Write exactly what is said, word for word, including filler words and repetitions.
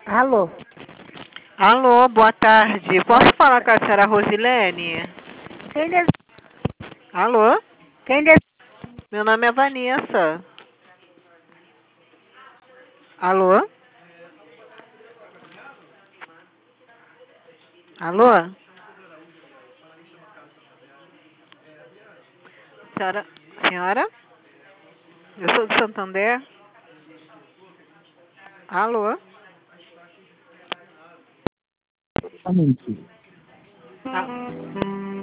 Alô? Alô, boa tarde. Posso falar com a senhora Rosilene? Quem deve... Alô? Quem deve... Meu nome é Vanessa. Alô? Alô? Senhora? Senhora? Eu sou de Santander. Alô? Exatamente. Ah.